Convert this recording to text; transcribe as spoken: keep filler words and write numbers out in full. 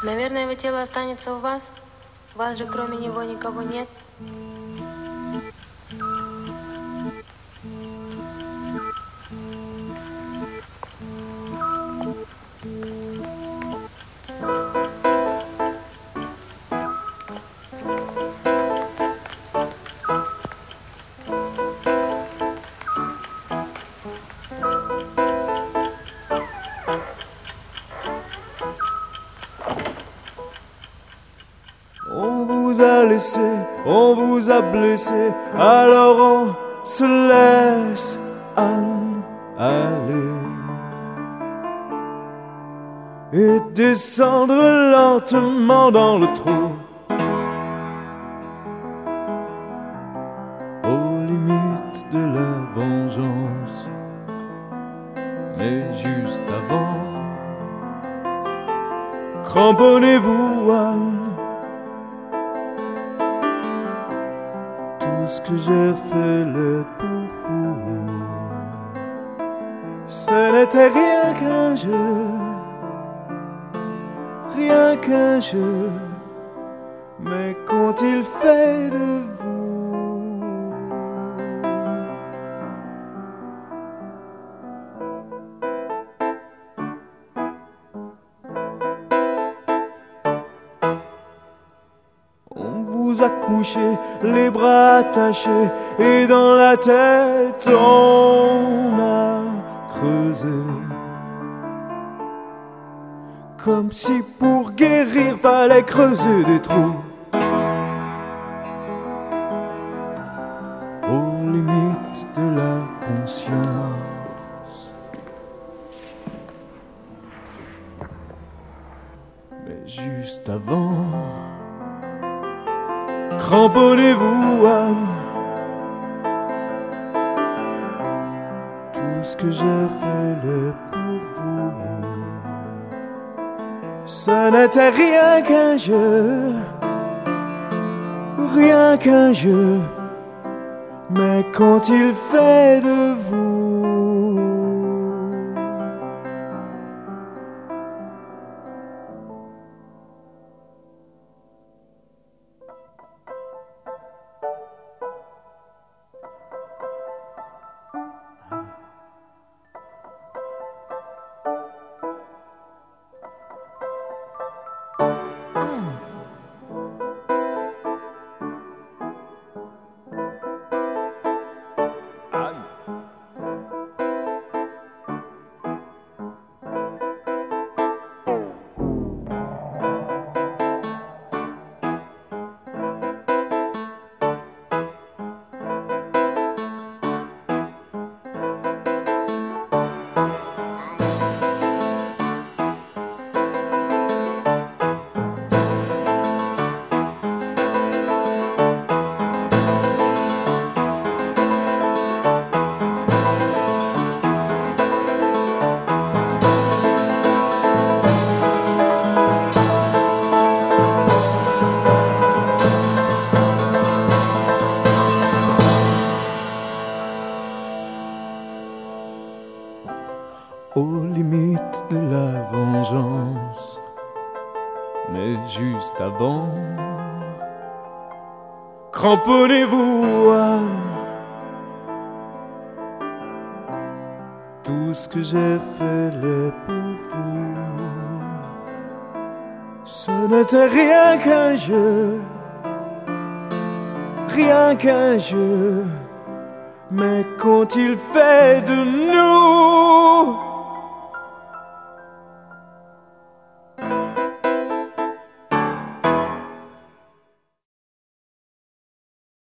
Наверное, его тело останется у вас? У вас же кроме него никого нет? On vous a laissé, on vous a blessé, alors on se laisse Anne aller et descendre lentement dans le trou, aux limites de la vengeance. Mais juste avant, cramponnez-vous Anne. Tout ce que j'ai fait là pour vous, ce n'était rien qu'un jeu, rien qu'un jeu, mais qu'ont-ils fait de vous? On vous a couché, les bras attachés, et dans la tête on a creusé, comme si pour guérir fallait creuser des trous, aux limites de la conscience. Mais juste avant, cramponnez-vous Anne. Tout ce que j'ai fait là pour vous, ce n'était rien qu'un jeu, rien qu'un jeu, mais qu'ont-ils fait de vous? Aux limites de la vengeance. Mais juste avant, cramponnez-vous Anne. Tout ce que j'ai fait là pour vous, ce n'était rien qu'un jeu, rien qu'un jeu, mais qu'ont-ils fait de nous?